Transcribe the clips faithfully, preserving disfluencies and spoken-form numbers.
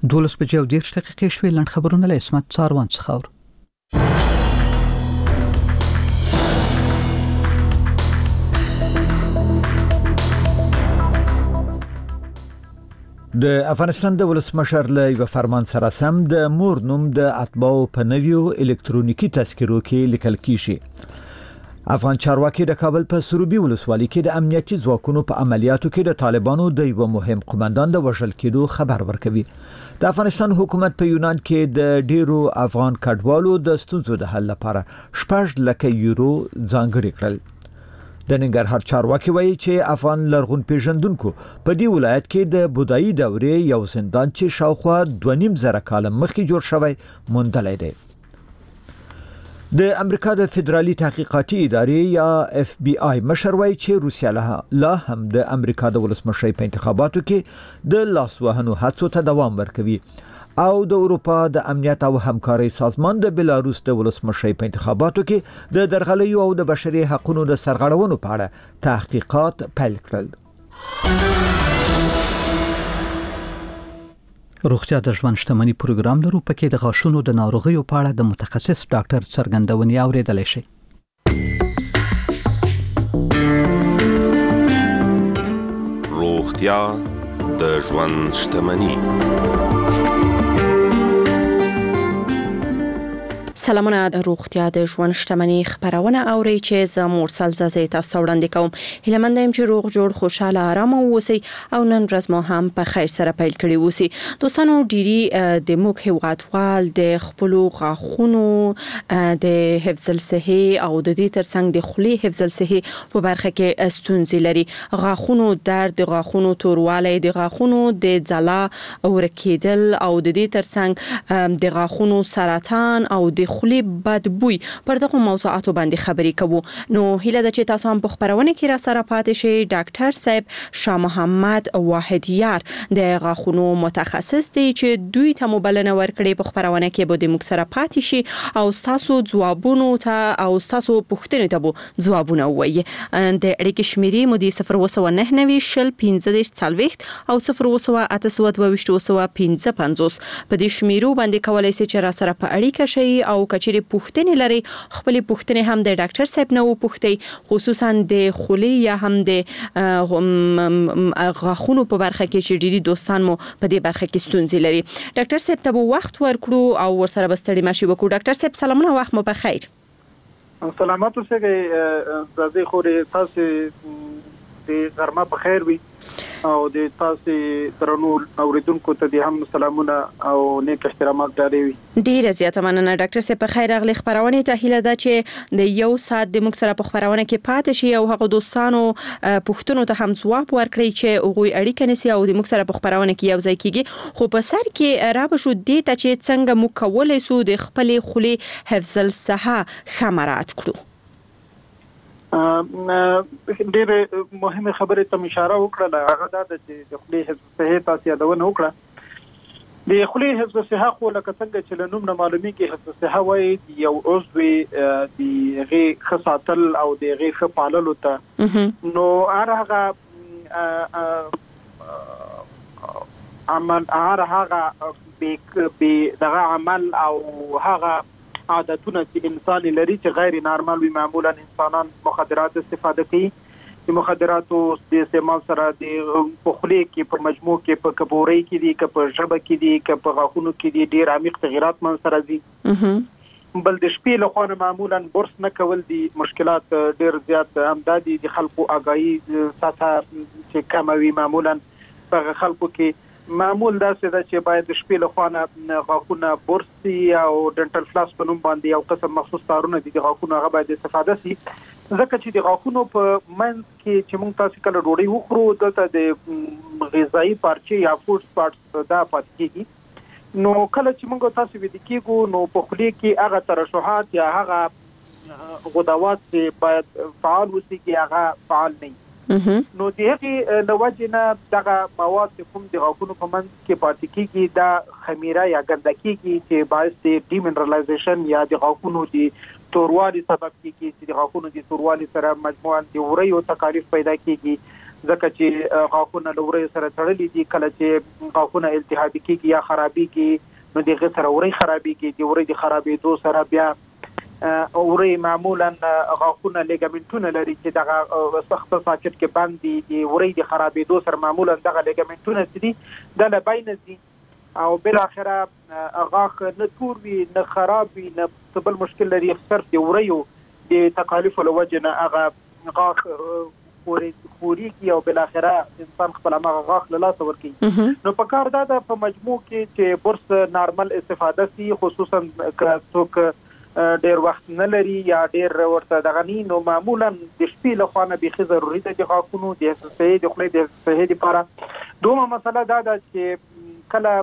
دولس بجې او دېرش دقیقې شوې. لنډ خبرونه له عصمت څاروان څخه اورو. د افغانستان د ولسمشر له یو فرمان سره سم د مور نوم د اتباعو په نویو الکترونیکی تذکرو کې لیکل کیږي. افغان چارواکي د کابل په سروبي ولسوالۍ کې د امنیتي ځواکونو په عملیاتو کې د طالبانو د یو مهم قومندان د وژل کېدو خبر ورکوي. د افغانستان حکومت په یونان کې د ډیرو افغان کډوالو د ستونزو د حل لپاره شپږ لکه یورو ځانګړي کړل. د ننګرهار چارواکي وایي چې افغان لرغون پیژندونکو په دې ولایت کې د بودایي دورې یو زندان چې شاوخوا دوه نیم زره کاله مخکې جوړ شوی موندلی دی. د امریکا د فدرالي تحقیقاتي ادارې یا اف بی آی مشر وایي چې روسیا لا هم د امریکا د ولسمشرۍ په انتخاباتو کې د لاس وهنو هڅو ته دوام ورکوي او د اروپا د امنیت او همکارۍ سازمان د بلاروس د ولسمشرۍ په انتخاباتو کې د درغلیو او د بشري حقوقو د سرغړونو په اړه تحقیقات پیل کړل. روغتیا د ژوند شتمنۍ پروګرام لرو، پکې د غاښونو د ناروغیو په اړه د متخصص ډاکټر څرګندونې اوریدلای شئ. روغتیا د ژوند شتمنۍ. سلامونه، د روغتیا د ژوند شتمنۍ خبرونه اوري چې زه مرسل زازي تاسو وړاندې کوم. هیله مند یم چې روغ جوړ خوشاله آرام اوسئ او نن ورځ مو هم په خیر سره پیل کړی اوسئ. دوستانو، ډيري د موږ هیوادوال د خپل غاښونو د حفظ الصحه او د دې ترڅنګ د خولي حفظ الصحه په برخه کې ستونزې لري. غاښونو درد، د غاښونو توروالی، د غاښونو د ځلا او رکیدل او د دې ترڅنګ د غاښونو سرطان او د خولي بدبوي پر دغه موضوعاتو باندې خبرې کوو. نو هیله ده چې تاسو هم په خبرونه کې را سره پاتې شئ. ډاکټر صاحب شاه محمد واحدیار د غاښونو متخصص دی چې دوی ته مبلنه ورکړي په خبرونه کې به د موږ سره پاتې شي او تاسو ځوابونو ته او تاسو پوښتنې ته به ځوابونه ووایي. د اړیکې شمیرې مو د صفر اووه نهه نوي شل پنځه دېرش څلوېښت او صفر اووه اته سوه دوه ویشت اووه پنځه پنځوس. په دې شمیرو باندې کولای شئ چې را سره په اړیکه شئ او کچېرې پوښتنې لري خپل پوښتنې هم د ډاکټر صاحب نه وپوښتئ، خصوصا د خولي یا هم د غاښونو په برخه کې چې ډېری دوستان مو په دې برخه کې ستونزې لري. ډاکټر صاحب ته وخت ورکړو او ورسره به ستړي مشي وکړو. ډاکټر صاحب سلامونه، وخت مو په خیر. سلامات اوسئ. زازي خورې تاسو د غرمه په خیر وي او د تاسو درنو اوریدونکو ته د هم سلامونه او نیک احترامات لري. ډیره زیاته مننه ډاکټر صاحب. په خیر اغلی خبرونه ته هیله ده چې د یو ساعت د موږ سره په خبرونه کې پاتې شي او هغه دوستانو پوښتنو ته هم ځواب ورکړي چې هغوی اړیکه نیسي او د موږ سره په خبرونه کې یو ځای کیږي. خو په سر کې را به شو دې ته چې څنګه موږ کولای سو د خپل خولي حفظ الصحه خمرات کړو. ډېر مهمه خبره ته اشاره وکړه، هغه دا چې د خولي حفظ الصحه تاسو یادونه وکړه. د خولي حفظ الصحه خو لکه څنګه چې له نوم نه معلومیږي، حفظ الصحه وایي یو عضو د غي خصاتل او د غي خپاللو ته نو هغه عمل هغه به دغه عمل او هغه عادتونه چې انسان لري چې غیر نارمل وي. معمولا انسانان مخدرات استفاده کوي. د مخدراتو د استعمال سره د پخلی کې په مجموع کې په کبوري کې دي، که په ژبه کې دي، که په غاښونو کې دي، ډیر عمیق تغیرات من سره دي. بل د شپې له خوا معمولا برس نه کول دي مشکلات ډیر زیات همدادي د خلکو آگاهي ساته چې کموي. معمولا په خلکو کې معمول دا څه ده چې باید د شپې له خوا نه غاښونه برس او ډنټل فلاس په نوم باندې یو قسم مخصوص تارونه دي د غاښونو هغه باید استفاده شي، ځکه چې د غاښونو په منځ کې چې موږ تاسو کله ډوډۍ وخورو دلته د غذایی پارچې یا فوډ سپاټس دا پاتې کېږي. نو کله چې موږ تاسو ویل کېږو نو په خولي کې هغه ترشحات یا هغه غدوات چې باید فعال وسیږي هغه فعال نه. نو د هغې له وجې نه دغه مواد چې کوم د غاښونو په منځ کې پاتې کېږي دا خمیره یا ګنده کېږي چې باعث د ډیمنرالایزیشن یا د غاښونو د توروالی سبب کېږي چې د غاښونو د توروالی سره مجموعاً د وریو تکالیف پیدا کېږي ځکه چې غاښونه له ورۍ سره تړلي دي. کله چې غاښونه التهابي کېږي یا خرابېږي نو دغه سره ورۍ خرابېږي. د ورۍ د خرابېدو سره بیا اوري معمولا غاښونه لیګامنټونه لري چې دغه سخت ساکت کې باندې دي. اوري د خرابېدو سره معمولا دغه لیګامنټونه چې دي د لباین دي او بل اخره غاښ نه تور وي نه خراب وي نه بل مشکل لري. صرف د اوريو د تکالیف له وجه نه هغه غاښ خوري خوري کی او بل اخره انسان خپل هغه غاښ له لاس ورکي. نو په کار دا د په مجموع کې چې برس نارمل استفاده سي خصوصا که څوک ډیر وخت نه لري یا ډیر ورته دغه ني نو معمولا د شپې له خوا نه به ضروري ده چې غاښونو د صحي د خولې د صحي لپاره. دومره مسله دا ده چې کله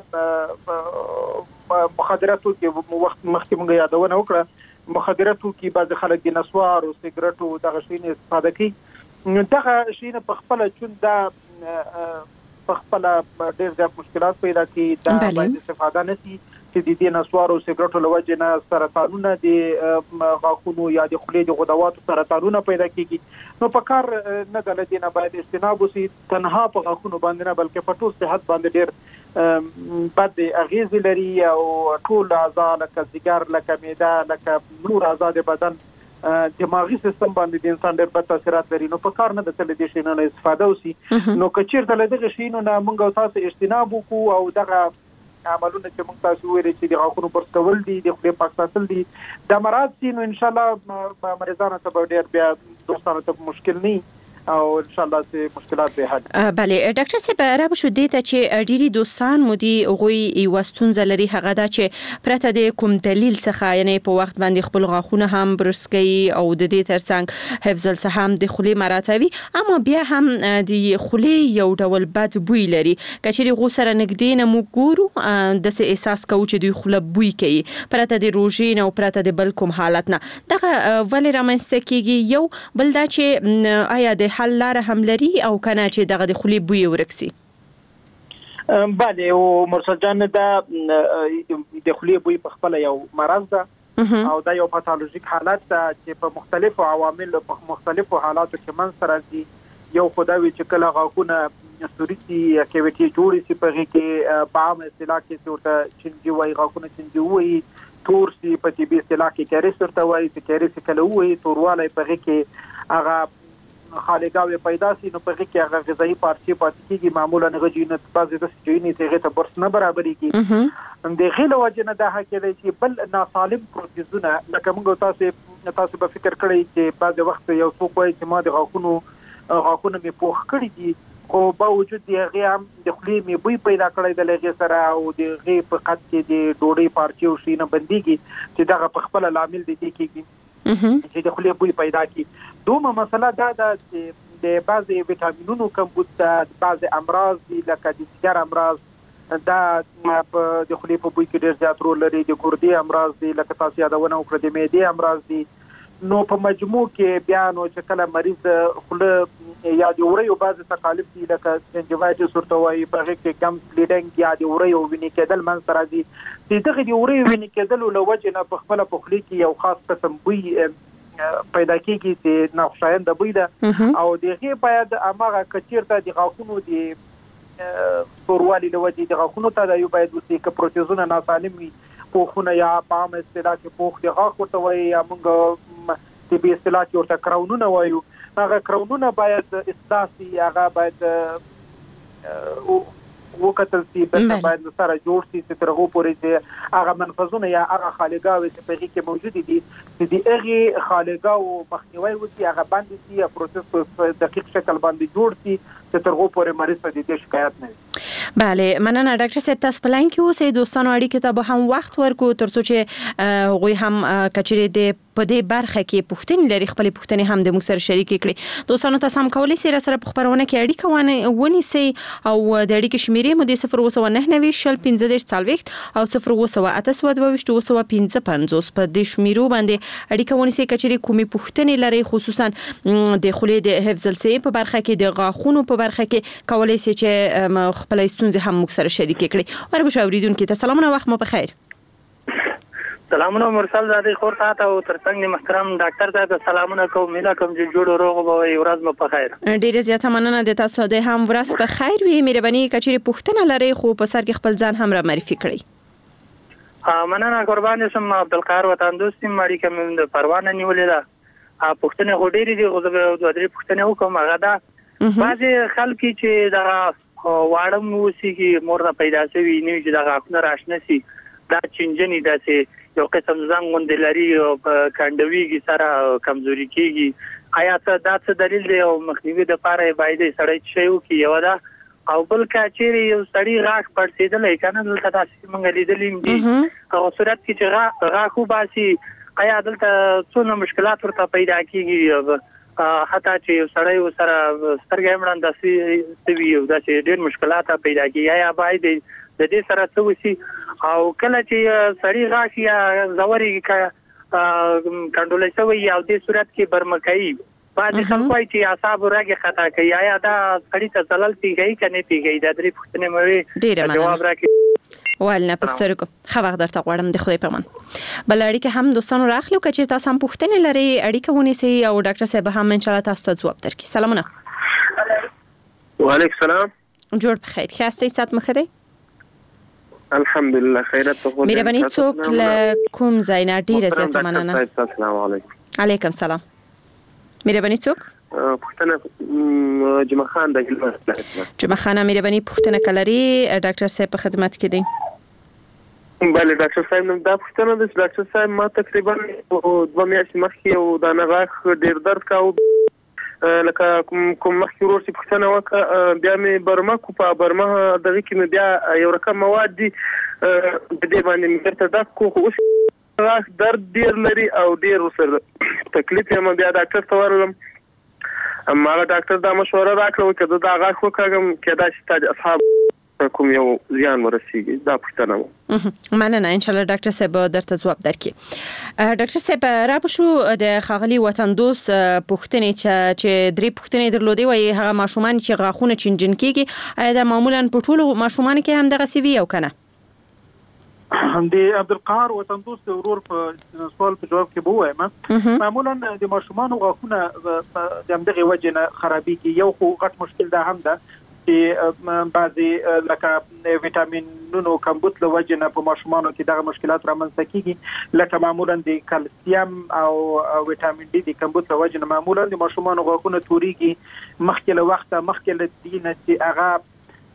مخدراتو کې وخت مخکې موږ یادونه وکړه مخدراتو کې بعض خلک د نسوار او سیګریټو دغه شی نه استفاده کوي. نو دغه شی نه په خپل چون دا په خپل ډیر ځای مشکلات پیدا کوي. دا باید استفاده نشي چې د دې نسوار او سیګریټو له وجې نه سرطانونه د غاښونو یا د خولې د غدواتو سرطانونه پیدا کیږي. نو په کار نه د لدې نه باید اجتناب وشي تنها په غاښونو باندې نه بلکې په ټول صحت باندې ډېر بد اغېزې لري او ټول اعضا لکه ځیګر لکه معده لکه نور اعضا د بدن دماغي سیستم باندې د انسان ډېر بد تاثیرات لري. نو په کار نه د تل دې شي نه استفاده وشي. نو که چیرته له دغه شي نو موږ تاسو اجتناب وکړو او دغه عملونه چې موږ تاسو ویلي چې د غاښونو برس کول دي د خولې پاک ساتل دي دا مراد سي نو ان شاء الله مریضانو ته به ډېر بیا دوستانو ته مشکل نه او ان شاء الله سه مشکلات به حل. بله ډاکټر صاحب را شو دي ته چې ډيري دوستان مو دي غوي واستون زلري هغه دا چې پرته د کوم دلیل څخه یعنی په وخت باندې خپل غاښونه هم برس کوي او د دې ترڅنګ حفظ الصحه د خولې مراتبي اما بیا هم د خولې یو ډول بد بوی لري. کچېری غو سره نګدې نه مو ګورو د څه احساس کوو چې د خوله بوی کوي پرته د روژې نه او پرته د بل کوم حالت نه دغه ولې رامنځته کیږي. یو بل دا چې آیا د حل لاره هم لري او کنه چې دغه د خولې بوی ورکسي. بله او مرسل جان دا د خولې بوی په خپل یو مرض ده او دا یو پاتولوژیک حالت ده چې په مختلفو عواملو په مختلفو حالاتو کې منځ راځي. یو خدای چې کله غاښونه سوريتي کیویټي جوړي سي په کې په عام اصطلاح کې ورته چنجي وای غاښونه چنجي وای تور سي په طبي اصطلاح کې کیریس ورته وای چې کیریس کله وای تورواله په کې هغه خالګاوي پیدا سي نو په کې هغه غذایی پارچې پاتې کیږي معمولا غوجینه بعضې د سجینې ته ته برس نه برابرېږي. د غیله وجه نه دا حق دی چې بل ناسالم پروتیزونه لکه موږ تاسو تاسو به فکر کړی چې بعضې وخت یو څوک وایي چې ما د غاښونو غاښونه مې پوخ کړي دي خو باوجود د هغې هم د خولې مې بوی پیدا کړی د هغې سره او د هغې په قد کې د ډوډۍ پارچې او شي نه بندېږي چې دغه په خپله لامل د دې کېږي چې د خولې بوی پیدا کړي. دومره مسله دا ده چې د بعضې ویټامینونو کمبود ده بعضې امراض دي لکه د سیګر امراض دا په د خولې په بوی کې ډېر زیات رول لري. د ګردې امراض دي لکه تاسو یادونه وکړه د معدې امراض دي. نو په مجموع کې بیا نو چې کله مریض د خوله یا د وریو بعضې تکالیف دي لکه جنجوایټس ورته وایي په هغې کې کم بلیډنګ یا د وریو وینې کېدل منځته راځي. د دغې د وریو وینې کېدلو له وجې نه په خپله په خولې کې یو خاص قسم بوی پیدا کېږي چې ناخوشاینده بوی ده او د هغې باید هماغه که چېرته د غاښونو د توروالي له وجې د غاښونو ته دا یو باید وسي که پروتیزونه ناسالم وي پوخونه یا په عامه اصطلاح کې پوخ د غاښ ورته وایي یا موږ طبي اصطلاح کې ورته کراونونه وایو هغه کراونونه باید اصلاح سي هغه باید وکتل سي بلکې باید سره جوړ سي چې تر هغو پورې چې هغه منفذونه یا هغه خالګاوې چې په هغې کې موجودې دي چې د هغې خالګاوو مخنیوی وشي هغه بندې سي یا پروسس په دقیق شکل باندې جوړ سي چې تر هغو پورې مریض ته د دې شکایت نه وي. بله مننه ډاکټر صاحب تاسو په لاین کې اوسئ دوستانو اړیکې ته به هم وخت ورکو تر څو چې هغوی هم کچېرې د په دې برخه کې پوښتنې لري خپلې پوښتنې هم د موږ سره شریکې کړي. دوستانو تاسو هم کولی شئ راسره په خپرونه کې اړیکه ونیسئ او د اړیکې شمیرې مو د صفر اووه سوه نهه نوي شل پنځه دېرش څلوېښت او صفر اووه سوه اته سوه دوه ویشت اووه سوه پنځه پنځوس په دې شمیرو باندې اړیکه ونیسئ کچېرې کومې پوښتنې لرئ خصوصا د خولې د حفظ الصحې په برخه کې د غاښونو په برخه کې کولی شئ چې خپلې ستونزې هم موږ سره شریکې کړي. وربشو اوریدونکو ته سلامونه وخت مو په خیر. سلامونه مرسل زادي خور ته او ترڅنګ محترم ډاکټر صاحب سلامونه کوم میلا کوم چې جوړ روغ به وي ورځ مو په خیر. ډیره زیاته مننه د تاسو د هم ورځ په خیر وي. مهرباني کچېرې پوښتنه لري خو په سر کې خپل ځان هم را معرفي کړئ. ها مننه قربان شم. عبدالقاهر وطن دوستي ماړي کوم د پروانه نیولې ده. پوښتنه غوډيري دي غو د دوه پوښتنه وکم هغه دا بعضی خلک چې دا واړم وسیږي مور نه پیدا شوی نه چې دا غاښونه راشنه سي دا چنجنې داسې یو قسم زنګ غوندې لري او کاندویږي سره کمزوري کیږي آیا څه دا څه دلیل دی او مخنیوي د پاره باید سړی شی وکي یو دا او بل کچېری یو سړی غاښ پړسېدلې کنه دلته تاسو مونږ لیدلې دي او صورت کې چې غاښو باسي آیا دلته څونه مشکلات ورته پیدا کیږي حتی چې سړی سره سترګې مړند داسې وي او داسې ډېر مشکلات پیدا کیږي آیا باید د دې سره څه وسی او کله چې سړی غاښ یا زوري کندولې شوی او د صورت کې برمکایي بعد خلک وایي چې اعصاب راګه خطا کوي آیا دا سړی ته زلل پیږي کنه پیږي دا درې پوښتنې مې جواب راکړي. ولنه پسترګو خو وخت درته غواړم د خدای په امان. بل اړیکه هم دوستانو راخلو کچې تاسو هم پوښتنې لري اړیکه ونیسي او ډاکټر صاحب هم ان شاء الله تاسو ته جواب درکړي. سلامونه. وعلیکم السلام. جوړ بخیر. خاصه سات مخه دی. الحمدلله خیرت ته خو مهرباني څوک له کوم ځای نه ډیره زیاته مننه. السلام علیکم. علیکم سلام. مهرباني څوک؟ پوښتنه جمعه خان د هلمند. جمعه خان مهرباني پوښتنه کلري ډاکټر صاحب په خدمت کې دی. بله ډاکټر صاحب نو دا پوښتنه ده چې ډاکټر صاحب ما تقریبا دوه میاشتې مخکې یو دانه غاښ ډېر درد کاوه لکه کوم مخکې ورور چې پوښتنه وکړه بیا مې برمه کو په برمه دغه کې مې بیا یو رقم مواد دي د دې باندې مې درته ډاک کو خو اوس غاښ درد ډېر لري او ډېر ورسره تکلیف یم بیا ډاکټر ته ورغلم ما ډاکټر دا مشوره راکړه چې دا غاښ وکړم کېدای شي تا اصحاب کوم یو زیان ورسیږي دا پوښتنه و. مننه ان شاء الله ډاکټر صاحب درته جواب درکړي. ډاکټر صاحب را بشو د خاغلی وطن دوست پوښتنې چې درې پوښتنې درلودي وي هغه ماشومان چې غاښونه چنجن کیږي آیا دا معمولا په ټولو ماشومان کې هم دغه سی وی او کنه؟ د عبدالقهر وطن دوست ورور په سوال په جواب کې به وایم معمولا د ماشومان غاښونه د همدغه وجه نه خرابېږي. یو خو غټ مشکل ده هم ده چې بعضی لکه ویټامینونو کمبود له وجه نه په ماشومانو کې دغه مشکلات رامنځته کیږي لکه معمولا د کلسیم او ویټامین ډي د کمبود له وجه نه معمولا د ماشومانو غاښونه توريږي مخکې له وخته مخکې له دې نه چې هغه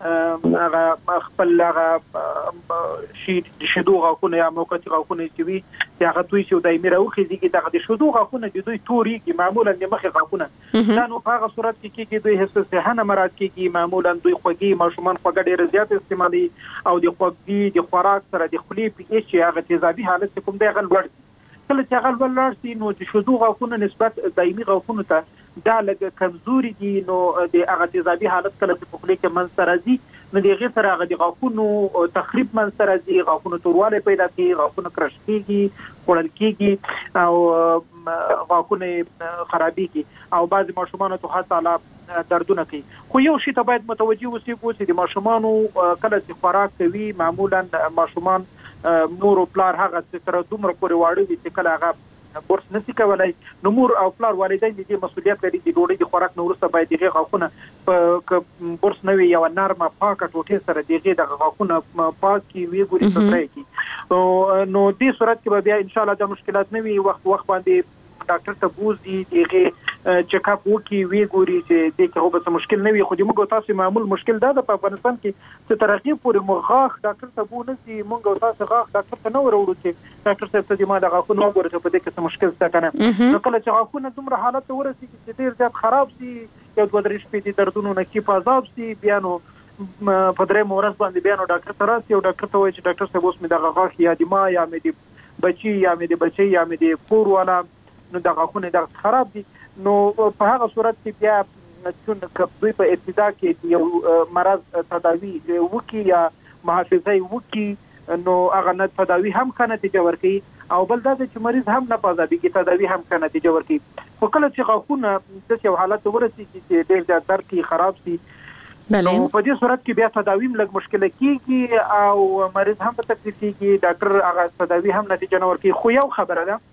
هغه خپل هغه شي د شدو غاښونه یا موقتي غاښونه چې وي چې هغه دوی چې دایمي راوخیږي دغه د شدو غاښونه د دوی توريږي معمولا د مخې غاښونه دا نو په هغه صورت کې کېږي دوی هیڅ صحه مراد کېږي معمولا دوی خوږي ماشومان خوږ ډېر زیات استعمالي او د خوږي د خوراک سره د خولې په هیڅ هغه تیزابي حالت کوم دی غل ور کله چې هغه ولر سي نو د شدو غاښونه نسبت دایمي غاښونه ته دا لږ کمزوري دي نو د هغه تیزابي حالت کله په خولې کې من سره دي نو دغه سره هغه د غاښونو تخریب من سره دي غاښونو تورواله پیدا کیږي غاښونه کرش کیږي خورل کیږي او غاښونه خرابېږي او بعض ماشومان ته حتی دردونه کوي. خو یو شی ته باید متوجي اوسئ چې د ماشومانو کله چې خوراک کوي معمولا ماشومان نور او پلار هغه تر دومره پورې واړه دي چې کله هغه بورس نسی کولای نو مور او پلار والدین دې مسؤلیت لري د ډوډۍ د خوراک نو ورسته باید دغه غاښونه په بورس نوي یو نرمه پاکه ټوټه سره دغه د غاښونه پاکي وی ګوري سره کی نو دې صورت کې بیا ان شاء الله د مشکلات نوي وخت وخت باندې ډاکټر ته بوزي دغه چیک اپ وکي وی ګوري چې دغه هو به مشکل نوي خو دې موږ تاسو معمول مشکل دا د افغانستان کې چې ترقی پورې مغاخ ډاکټر ته بو نسی موږ تاسو غاخ ډاکټر ته نو وروړو چې ډاکټر صاحب ته دې ما د غاښونو وګورئ په دې کې څه مشکل څه کنه نو کله چې غاښونه دومره حالت ورسېږي چې ډېر زیات خراب شي یو دوه درې شپې دي دردونو نه کې پازاب شي بیا نو په درې مورز باندې بیا نو ډاکټر ته راسي او ډاکټر ته وایي چې ډاکټر صاحب اوس مې د غاښ یا د ما یا مې د بچي یا مې د بچي یا مې د کور والا نو د غاښونه د خراب دي نو په هغه صورت کې بیا چې دوی په ابتدا کې یو مرض تداوی وکي یا محافظه وکي نو هغه نه تداوی هم کنه نتیجه ورکړي او بل دا چې مریض هم نه پازابي کې تداوی هم کنه نتیجه ورکړي خو کله چې غاښونه د یو حالت ورسېږي چې ډېر زیات درد کې خراب شي بله. نو په دې صورت کې بیا تداوی لږ مشکل کیږي او مریض هم په تکلیف کیږي، ډاکټر هغه تداوی هم نتیجه نه ورکوي. خو یو خبره ده،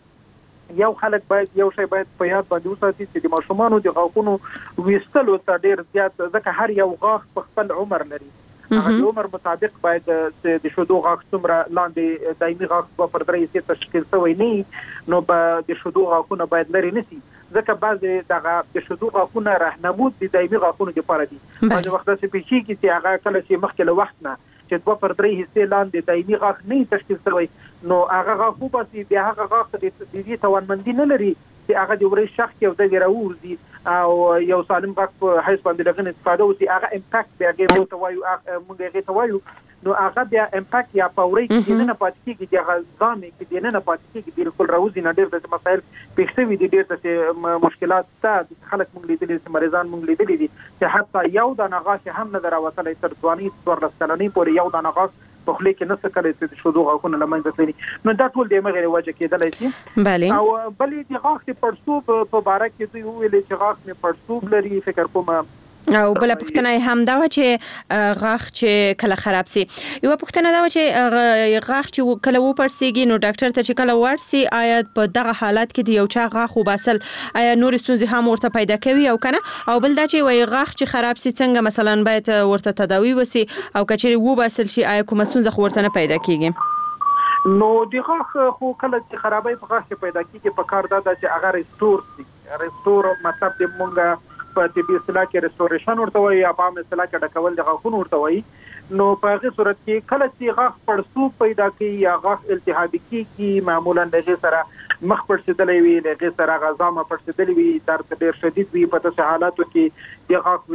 یو خلک باید یو شی باید په یاد باندې وساتي چې د ماشومانو د غاښونو ویستلو ته ډیر زیات، ځکه هر یو غاښ په خپل عمر لري. هغه د عمر مطابق باید د شودو غاښ څومره لاندې دایمي غاښ په پر درې حصې تشکیل شوی نه، نو په د شودو غاښونه باید لري نشي، ځکه بعضې دغه د شودو غاښونه راهنمود د دایمي غاښونو دپاره دي. بعضې وخت داسې پیښېږي چې هغه کله چې مخکې له وخت نه چې دوه پر درې حصې لاندې دایمي غاښ نه تشکیل شوی، نو هغه غاښ وباسي، بیا هغه غاښ د دې توانمندي نه لري چې هغه د وری شخ کې او د راوځي او یو سالم غاښ په حیث باندې لغن استفاده وسی، هغه امپاکټ بیا هغه ته وایو، موږ هغه ته وایو، نو هغه بیا امپاکټ یا پاوري کې نه پاتې کېږي، چې هغه ځامې کې نه پاتې کېږي، بالکل راوځي نه. ډېر د مسایل پیښ شوي دي، ډېر د مشکلات ته خلک موږ لیدلي دي، مریضان موږ لیدلي دي چې حتی یو دانه غاښ هم نه راوتلی تر ځوانۍ څوارلس کلنۍ پورې یو دانه غاښ په خولې کې نه څه کلی چې شودو غاښونه له منځه تللي. نو دا ټول د همغې وجه کېدلی شي. بله. او بلې د غاښ د پړسوب په باره کې دوی وویلې چې غاښ مې پړسوب لري، فکر کوم. او بل پوښتنه هم دا و چې غاښ چې کله خراب سي، یو پوښتنه دا و چې غاښ چې کله و پړسیږي نو ډاکټر ته چې کله ورسي، آیا په دغه حالت کې د یو چا غاښ وباسل آیا نور ستونزې هم ورته پیدا کوي او کنه؟ او بل دا چې وای غاښ چې خراب سي څنګه مثلا باید ورته تداوی وسی او کچې وباسل شي، آیا کومه ستونزه ورته نه پیدا کیږي؟ نو د غاښ خو کله چې خرابای په غاښ کې پیدا کیږي، په کار دا چې هغه ریسټور شي. ریسټور مطلب د مونږه په طبي اصطلاح کې ریسټوریشن ورته وایي، یا په عامه اصطلاح کې ډکول د غاښونو ورته وایي. نو په هغې صورت کې کله چې غاښ پړسوب پیدا کوي یا غاښ التهابي کېږي، معمولا د هغې سره مخ پړسېدلی وي، د هغې سره هغه ځامه پړسېدلې وي، درد ډېر شدید وي، په داسې حالاتو کې د غاښ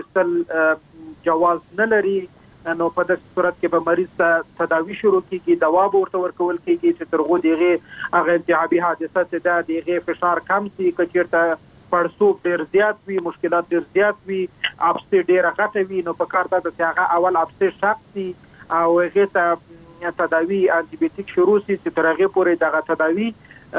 ویستل جواز نه لري. نو په داسې صورت کې به مریض ته تداوي شروع کېږي، دوا به ورته ورکول کېږي چې تر هغو د هغې هغه التهابي حادثه چې ده د هغې فشار کم شي. که چېرته پړسوب ډېر زیات وي، مشکلات ډېر زیات وي، اپسې ډېره غټه وي، نو په کار دا ده چې هغه اول اپسې شاق شي او هغې ته تداوي انټي بیوټیک شروع شي چې تر هغې پورې دغه تداوي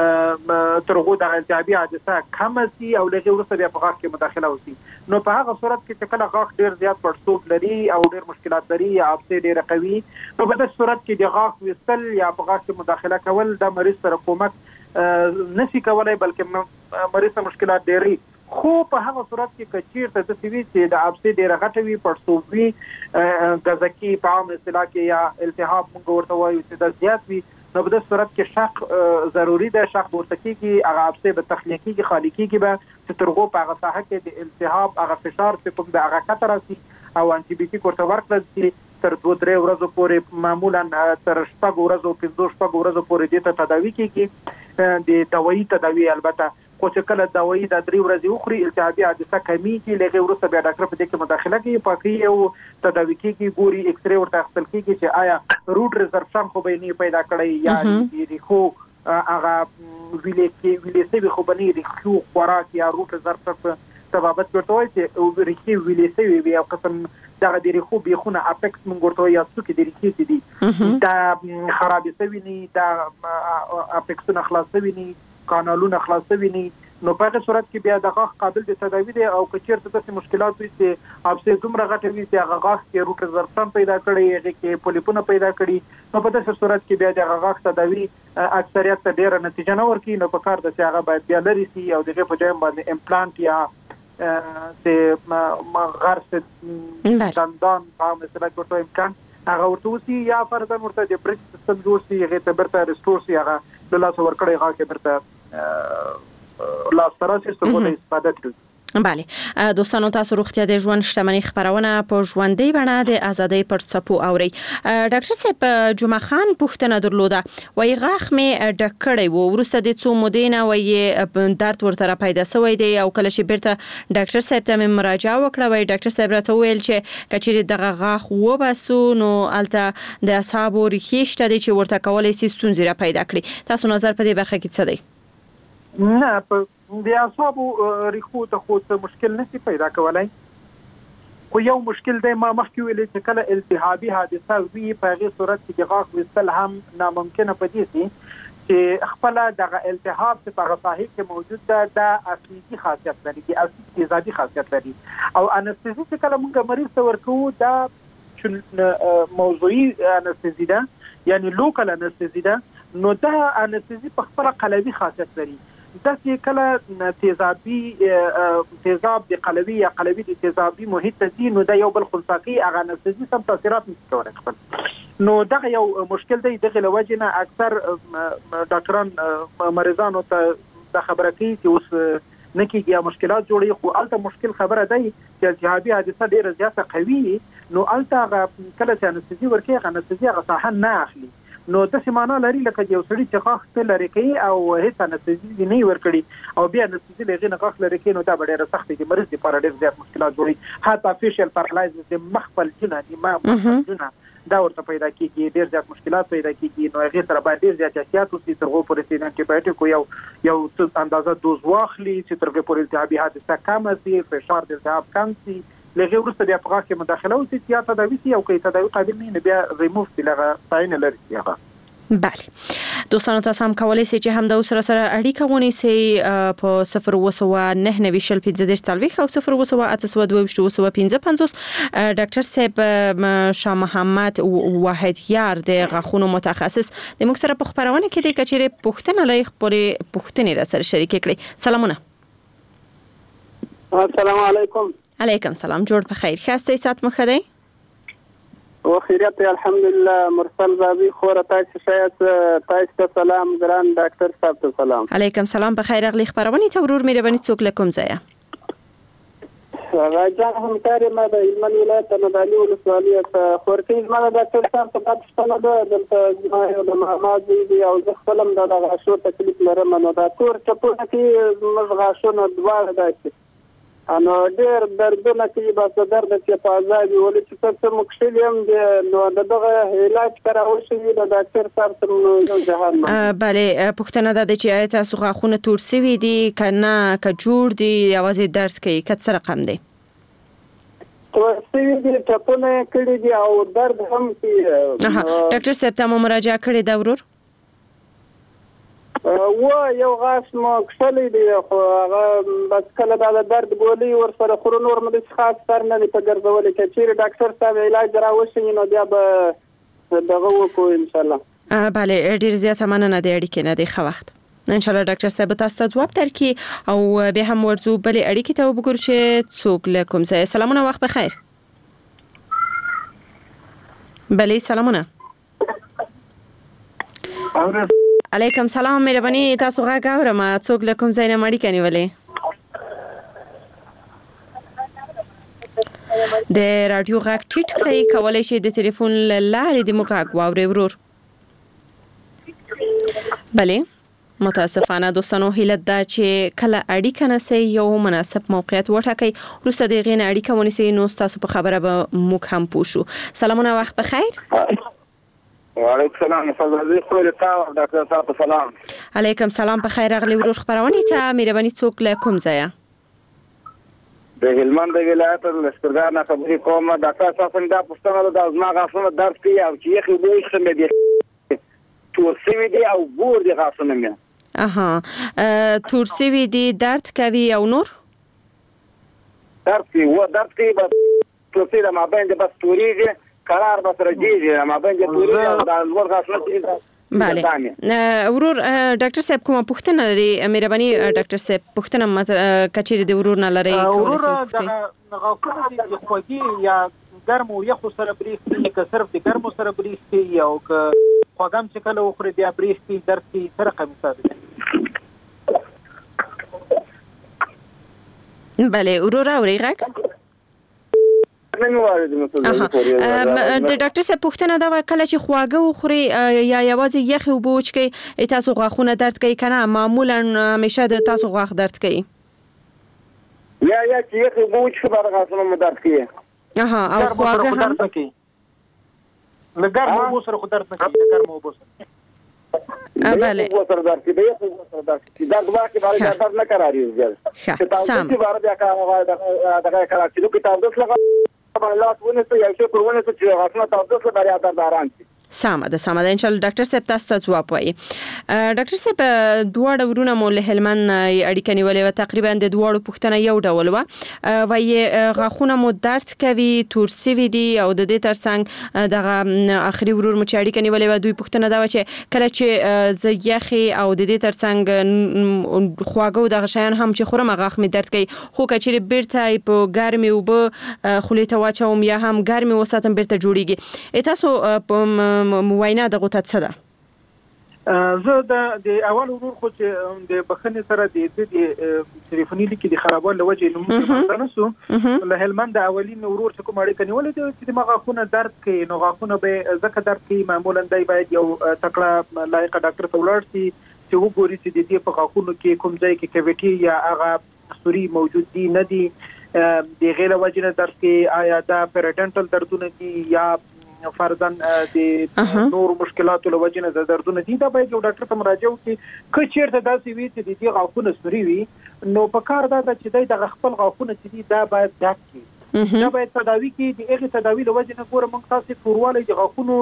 تر هغو دغه التهابي حادثه کمه شي او له هغې وروسته بیا په غاښ کې مداخله وشي. نو په هغه صورت کې چې کله غاښ ډېر زیات پړسوب لري او ډېر مشکلات لري یا اپسې ډېره قوي، نو په داسې صورت کې د غاښ ویستل یا په غاښ کې مداخله کول د مریض سره کومک نشي کولای، بلکې مریض ته مشکلات ډېري. خو په هغه صورت کې که چېرته داسې وي چې د اپسې ډېره غټه وي، پړسوب وي، ګزکي په عامه اصطلاح کې یا التهاب موږ ورته وایو چې دا زیات وي، نو په داسې صورت کې شق ضروري ده. شق به ورته کېږي، هغه اپسې به تخلیه کېږي، خالي کېږي به، چې تر هغو په هغه ساحه کې د التهاب هغه فشار چې کوم د هغه کته راسي او انټي بیوټیک ورته ورکړل شي، تر دوه درې ورځو پورې، معمولا تر شپږو ورځو پنځو شپږو ورځو پورې دې ته تداوي کېږي، د دوايي تداوي. البته خو چې کله دوايي د درې ورځې وخوري، التهابي حادثه کمیږي، له هغې وروسته بیا ډاکټر په دې کې مداخله کوي، پاکوي او تداوي کېږي، ګوري، اکسرې ورته اخیستل کېږي چې آیا روټ ریزرپشن خو به یې نه پیدا کړی یا د ریښو هغه ویلې شوي خو به نه ریښو خوراک یا روټ ریزرپشن سبابت ورته وایي چې ریښې ویلې شوي وي، او قسم دغه د ریښو بیخونه اپکس موږ ورته وایي، یا څوکې د ریښې چې دي دا خرابې شوي نه، دا اپکسونه خلاص شوي نه، کانالونه خلاص شوي نه. نو په هغې صورت کې بیا د غاښ قابل د تداوي دی. او که چېرته داسې مشکلات وي چې اپسې دومره غټه وي چې هغه غاښ کې روټ ریزرپشن پیدا کړی، هغې کې پولیپونه پیدا کړي، نو په داسې صورت کې بیا د هغه غاښ تداوي اکثریت ته ډېره نتیجه نه ورکوي. نو په کار ده چې هغه باید بیا لرې شي او د هغې په ځای باندې امپلانټ یا د غرس دندان په عامه اصطلاح کې ورته امکان هغه ورته وشي، یا فرضاً ورته د برج سیستم جوړ شي، هغې ته بیرته ریسټور شي، هغه له لاسه ورکړی غاښ یې بیرته لاسته راسي تر څو د استفاده کړي. بله دوستانو، تاسو روغتیا د ژوند شتمنۍ خبرونه په ژوندۍ بڼه د ازادۍ پر څپو اورئ. ډاکټر صاحب جمعه خان پوښتنه درلوده، وایي غاښ مې ډک کړی و، وروسته د څو مودې نه وایي درد ورته را پیدا شوی دی، او کله چې بیرته ډاکټر صاحب ته مې مراجعه وکړه، وایي ډاکټر صاحب راته وویل چې که چېرې دغه غاښ وباسو نو هلته د اعصابو ریښې شته دی چې ورته کولی شي ستونزې را پیدا کړي. تاسو نظر په دې برخه کې څه دی؟ نه، په د اعصابو ریښو ته خو څه مشکل نشي پیدا کولی، خو یو مشکل دی ما مخکې ویلې چې کله التهابي حادثه وي، په هغې صورت کې د غاښ ویستل هم ناممکنه پدې شي چې خپل دغه التهاب چې په غصاحب کې موجود ده د اسیدي خاصیت لري د اسید تیزابي خاصیت لري او انستزي چې کله موږ مریض ته ورکو دا موضوعي انستزي ده یعنی لوکل انستزي ده نو دا انستزي په خپل قلبي خاصیت لري دا چې کله تیزابي تیزاب د قلبي یا قلبي د تیزابي محیط دي نو دا یو بل خنثی هغه انستزي سم تاثیرات نشي کولای خپل نو دغه یو مشکل دی دغه لوجنه اکثر ډاکټران مریضانو ته د خبره کوي چې اوس نکیږي یا مشکلات جوړي خو الته مشکل خبره دی چې التهابي حادثه ډیره زیاته قوي نو الته کله چې انستزي ورکي انستزي هغه صحه نه اخلي نو د سیمانه لري لکه یو سړی چې غاښ ته لري کوي او هیڅ انستزي نه ورکړي او بیا انستزي لغې نه غاښ لري کوي نو دا ډیره سخت دي مریض لپاره ډیر زیات مشکلات جوړي حتی فیشل پارالایزس د مخفل جنه دي ما جنه دا ورته پیدا کیږي ډیر زیات مشکلات پیدا کیږي نو هغه سره باید ډیر زیات احتیاط وکړي ترغو پورې چې انټي بایوټیک یو یو څه اندازه دوز واخلي چې ترغه پورې التهابي حادثه کم شي فشار د التهاب کم شي لږه ورسته بیا په غاښ کې مداخله وشي چې تداوی شي او کې تداوی قابل نه بیا ریموف شي لغه تعین لري هغه بله دوستانو تاسو هم کولای شئ چې هم د سره سره اړیکه ونیسئ په صفر وسوه نه نوي شل پنځه دېرش څلوېښت او صفر وسوه اته سوه دوه ویشت وسوه پنځه پنځوس ډاکټر صاحب شاه محمد واحدیار د غاښونو متخصص د موږ سره په خبرونه کې د کچېره پوښتنه لري خبرې پوښتنې را سره شریک کړئ. سلامونه. السلام علیکم. علیکم سلام. جوړ په خیر خاصه سات مخدی و خیریت الحمدلله. مرسل زابی خور تاسو شایت تاسو سلام ګران ډاکټر صاحب ته سلام. علیکم سلام. په خیر اغلی خبرونه ته ورور مې ربني څوک لکم زیا راځه هم کاری ما د ایمن ولایت نه دالي ولسوالۍ ته خورتي ما د ډاکټر صاحب په پات شپه ده دلته د محمد دی او زه خپلم د غاښو تکلیف لرم نو دا تور چپونه کې موږ غاښونه دواړه داسي انو ډېر دردونه کوي بس درد چې په ازادي ولې چې څه مشکل هم نو دغه علاج کراول شي د ډاکټر صاحب ته جهان بله پوښتنه ده چې آیا تاسو غاښونه تور سوي دي کنه که جوړ دي یوازې درد کوي کڅ رقم دی تور سوي دي ټپونه کړي دي او درد هم کوي. ډاکټر صاحب ته مراجعه کړې ده ورور و یو غاښ مو کښلې دی خو هغه بس کله دا درد ګولۍ ورسره خورو نور مو داسې خاص سر نه دی په ګرځولو کې چیرې ډاکټر صاحب علاج راوشي نو بیا به دغه وکړو انشاءالله. بله ډېر زیاته مننه د اړیکې نه دی ښه وخت انشاءالله ډاکټر صاحب تاسو ته ځواب درکړي او بیا هم ورځو بلې اړیکې ته وګورو چې څوک له کوم ځایه. سلامونه وخت بخیر. بله سلامونه. علیکم سلام مهرباني تاسو غږ اورم څوک له کوم ځای نه اړیکه نیولې د رادیو غږ ټیټ کړئ کولای شئ د ټلیفون له لارې د موږ غږ واورئ ورور. بله متاسفانه دوستانو هیله ده چې کله اړیکه نسئ یو مناسب موقعیت وټاکئ وروسته د هغې نه اړیکه ونیسئ نو ستاسو په خبره به موږ هم پوه شو. سلامونه وخت بخیر. وعلیکم سلام فضل خو له تاسو ډاکټر صاحب سلام. علیکم سلام په خیر اغلی ورور خبرونه ته مهرباني څوک له کوم ځای د هلمند ولایت له سترګار نه خبرې کوم ډاکټر صاحب څنګه پوښتنه ده د ما غاښونو درد کوي او چې یخي به څه مې دي تور سوي دي او ګور دي غاښونه مې اها تور سوي دي درد کوي او نور درد کوي و درد کوي بس تور سوي ما باندې بس توريږي قرار بس راځي ما باندې توري او د نور غاښونه بله ورور ډاکټر صاحب کومه پوښتنه لري مهرباني ډاکټر صاحب پوښتنه مت کچېره د ورور نه لري کولای شي ورور دغه غاښونه د خوږی یا ګرم او یخ سره بریښي که صرف د ګرم سره بریښي او که خوږم چې کله وخوري بیا بریښي درسي سره قمیصه بله ورور اوري غږ د ډاکټر صاحب پوښتنه دا کله چې خواږه وخوري یا یوازې یخ او بوچ کې تاسو غاښونه درد کوي کنه معمولا همیشه د تاسو غاښ درد کوي یا یا چې یخ او بوچ کې بار غاښونه درد کوي اها او خواږه هم لګر مو سره خو درد نه کوي لګر مو سره بله وہ سردار کی بے وہ سردار کی درد واقعی بارے درد نہ کرا رہی ہے سام کی بارے کا دغه کلا چې کتاب دس لغه الله ونه ته یو څه پرونه څه چې غاښونه تاسو سره بارے درد آرام شي سمه ده سمه ده ان شاء الله ډاکټر صاحب تاسو ته ځواب وایي. ډاکټر صاحب دواړه ورونه مو له هلمند اړیکه نیولې و، تقریبا د دواړو پوښتنه یو ډول و، وایي غاښونه مو درد کوي، تور سوي دي او د دې ترڅنګ دغه اخري ورور مو چې اړیکه نیولې و دوی پوښتنه دا و چې کله چې زه یخي او د دې ترڅنګ خواږه دغه شیان هم چې خورم غاښ می درد کوي، خو کچې بیرته په ګرمي او به خولې ته واچوم یا هم ګرمي وساتم بیرته جوړیږي. تاسو مواینا دغه ته څه ده؟ زه د د اول ورور خو چې د بخنه سره د د ټلیفوني لیکي د خرابوالي لوجه نو موږ نه سو له هلمند اولین ورور چې کوم اړیکه نیولې چې د غاښونو درد کوي، نو غاښونه به زکه درد کوي معمولا دای باید یو تکړه لایق ډاکټر ته ولاړ شي چې وګوري چې د دې په غاښونو کې کوم ځای کې کیویټي یا هغه سوري موجود دي نه دي، د غیر وجنه درد کې آیا دا پیرډنټل دردونه دي یا فرضاً د نور مشکلاتو له وجې نه د دردونه دي، دا باید یو ډاکټر ته مراجعه وکړي. که چیرته داسې وي چې د دې غاښونه سوري وي نو په کار دا ده چې دی دغه خپل غاښونه چې دي دا باید ډاک کړي، دا باید تداوي کړي. د هغې تداوي له وجې نه ګوره موږ تاسې توروالی د غاښونو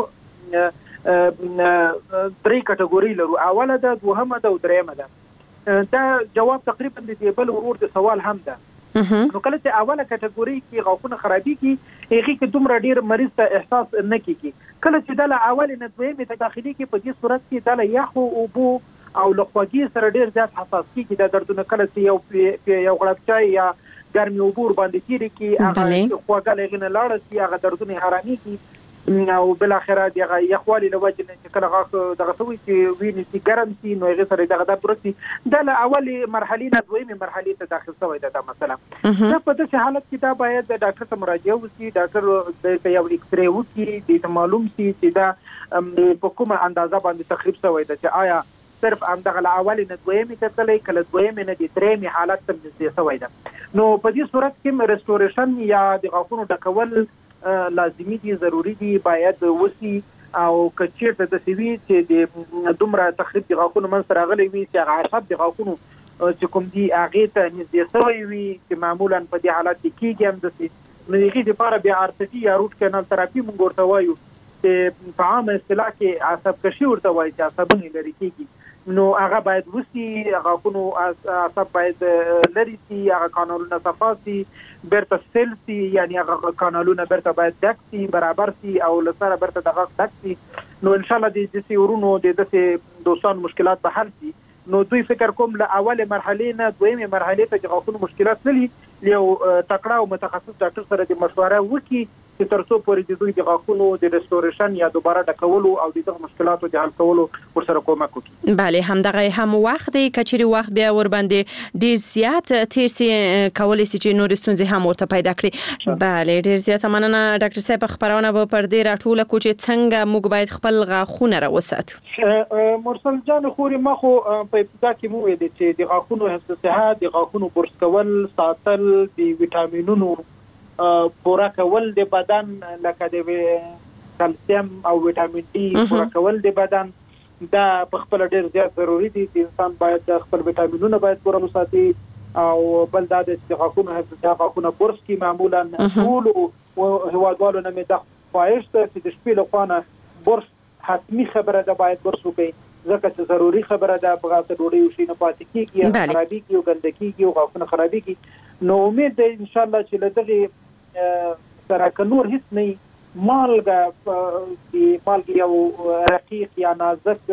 درې کټګورۍ لرو، اوله ده، دوهمه ده او درېیمه ده. دا جواب تقریبا د دې بل ورور د سوال هم ده. نو کله چې اوله کټګورۍ کې غاښونه خرابېږي هغې کې دومره ډېر مریض ته احساس نه کېږي. کله چې دا له اولې نه دویمې ته داخلي کې په دې صورت کې دا له یخو اوبو او له خوږې سره ډېر زیات حساس کېږي دا دردونه. کله چې یو یو غړپ چای یا ګرمې اوبه ورباندې تېرې کړي هغه خوږه له هغې نه لاړه شي، هغه دردونه یې ارامېږي او بالاخره دغه یخوالي له وجې نه چې کله غاښ دغه څه وي چې وینې چې ګرم شي نو هغې سره دغه درد ورک شي. دا له اولې مرحلې نه دویمې مرحلې ته داخل شوی ده دا مسله. دا په داسې حالت کې دا باید د ډاکټر ته مراجعه وکړي، ډاکټر ته یو ایکسرې وکړي، دې ته معلوم شي چې دا په کومه اندازه باندې تخریب شوی ده، چې آیا صرف همدغه له اولې نه دویمې کتلی کله دویمې نه د درېیمې حالت ته نږدې شوی ده. نو په دې صورت کې رسټوریشن یا د غاښونو ډکول لازمي دي، ضروري دي، باید وسی. او که چیرته داسې وي چې د دومره تخریب د غاښونو منځته راغلی وي چې هغه عصب د غاښونو چې کوم دي هغې ته نږدې شوی وي چې معمولا په دې حالت کې کېږي هم داسې، نو هغې دپاره بیا ارتفي یا روټ کینال تراپي موږ ورته وایو چې په عامه اصطلاح کې عصب کشي ورته وایي چې عصبونه لرې کېږي، نو هغه باید وسی، غاښونو عصب باید لرې شي، هغه کانالونه صفا شي، بیرته سیل شي، یعنی هغه کانالونه بیرته باید ډک شي، برابر شي او له سره بیرته د غاښ ډک شي. نو انشاءالله د داسې ورونو د داسې دوستانو مشکلات به حل شي. نو دوی فکر کوم له اولې مرحلې نه دویمې مرحلې ته چې غاښونو مشکلات لري یو تکړه او متخصص ډاکټر سره د مشوره وکړي چې تر څو پورې د دوی د غاښونو د رسټوریشن یا دوباره ډکولو او د دغه مشکلاتو د حل کولو ورسره کومک وکړي. بله همدغه هم وخت دی که چیرې وخت بیا ورباندې ډېر زیات تېر سي کولی سي چې نورې ستونزې هم ورته پیدا کړي. بله ډېر زیاته مننه ډاکټر صاحب، خپرونه به پر دې راټوله کړو چې څنګه موږ باید خپل غاښونه راوساتو. مرسل جان خورې ما خو په ابتدا کې مو ویلې چې د غاښونو حفظ صحت، د غاښونو برس کول، ساتل، د ویټامینونو پوره کول د بدن لکه د کلسیم او ویټامین ډي پوره کول د بدن دا په خپل ډېر زیات ضروري دي چې انسان باید خپل ویټامینونه باید پوره وساتي. او بل دا د غاښونو حفظ صحت، غاښونه برس کې معمولا ټولو هیوادوالو نه مې دا خواهش ده چې د شپې لخوا نه برس حتمي خبره ده، باید برس وکړي ځکه چې ضروري خبره ده. په غاښ ډوډۍ وشي نه پاتې کېږي یا خرابېږي او ګنده کېږي او غاښونه خرابېږي. نو امید ده انشاءالله چې له دغې سره که نور هېڅ نه وي مالګه د مالګې یو رقیق یا نازک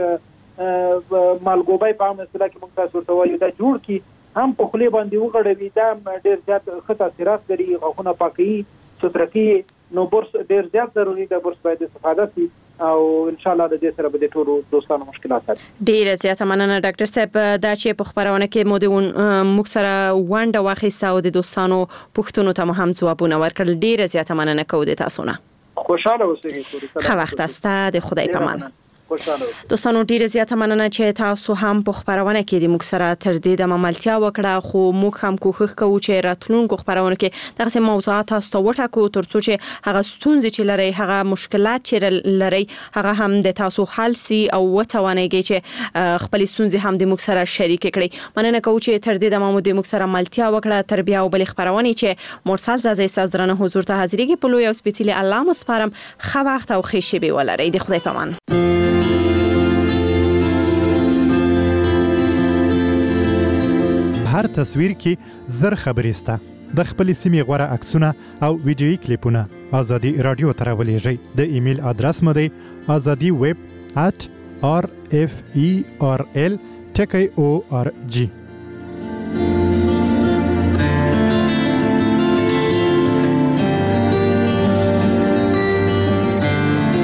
مالګوبی په عامه اصطلاح کې موږ تاسو ورته وایو دا جوړ کړي، هم په خولې باندې وغړوي، دا ډېر زیات ښه تاثیرات لري، غاښونه پاکوي، ستره کوي. نو برس ډېر زیات ضروري ده، برس باید استفاده شي او انشاءالله د دې سره به د ټولو دوستانو مشکلات حل. ډېره زیاته مننه ډاکټر صاحب، دا چې په خپرونه کې مو د موږ سره ونډه واخیسته او د دوستانو پوښتنو ته مو هم ځوابونه ورکړل. ډېره زیاته مننه کوو د تاسو نه. خوشحاله اوسئ. ښه وخت تاسو ته، د خدای په امان. خوشاله. دوستانو ډیره زیاته مننه چې تاسو هم په خبرونه کې د موږ سره تر دې د مملتیا وکړه، خو موږ هم کوښښ کوو چې راتلونکو خبرونه کې دغه موضوعات تاسو ته وټاکو ترڅو چې هغه ستونزې چې لري، هغه مشکلات چې لري، هغه هم د تاسو حل سي او وتوانیږي چې خپل ستونزې هم د موږ سره شریک کړئ. مننه کوم چې تر دې د مامو د موږ سره ملتیا وکړه. تربیه او بل خبرونه چې مرسل زازي سازرانه حضور ته حاضرېږي په لوی او سپیڅلي الله مسپارم. خو وخت او خې شی به ولرئ. د خدای پامان. هر تصویر کې زر خبرې سته. د خپل سیمې غوړه عکسونه او ویډیويي کلیپونه ازادي رادیو ته راولېږئ. د ایمیل ادرس مو دی azadi web at r f e r l t k o r g.